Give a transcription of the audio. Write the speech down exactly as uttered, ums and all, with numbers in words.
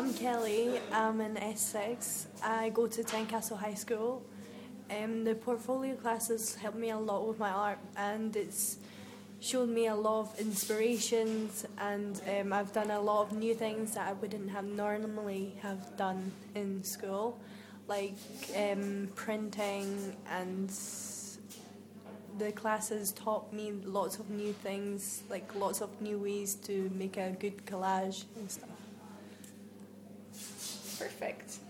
I'm Kelly. I'm in S six. I go to Tynecastle High School. Um, the portfolio classes helped me a lot with my art, and it's shown me a lot of inspirations, and um, I've done a lot of new things that I wouldn't have normally have done in school, like um, printing, and the classes taught me lots of new things, like lots of new ways to make a good collage and stuff. Perfect.